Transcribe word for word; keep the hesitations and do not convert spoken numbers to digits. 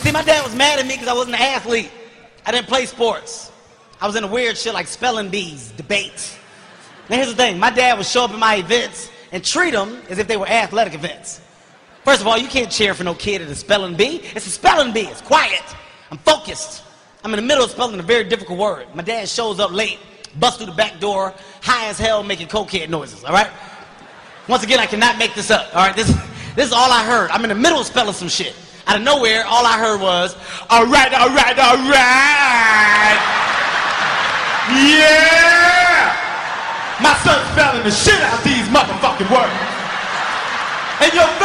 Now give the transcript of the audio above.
See, my dad was mad at me because I wasn't an athlete. I didn't play sports. I was into weird shit like spelling bees, debates. Now here's the thing, my dad would show up at my events and treat them as if they were athletic events. First of all, you can't cheer for no kid at a spelling bee. It's a spelling bee, it's quiet. I'm focused. I'm in the middle of spelling a very difficult word. My dad shows up late, busts through the back door, high as hell, making cokehead noises, all right? Once again, I cannot make this up, all right? This, this is all I heard. I'm in the middle of spelling some shit. Out of nowhere, all I heard was, all right, all right, all right. Yeah! My son's spelling the shit out these motherfucking words. And your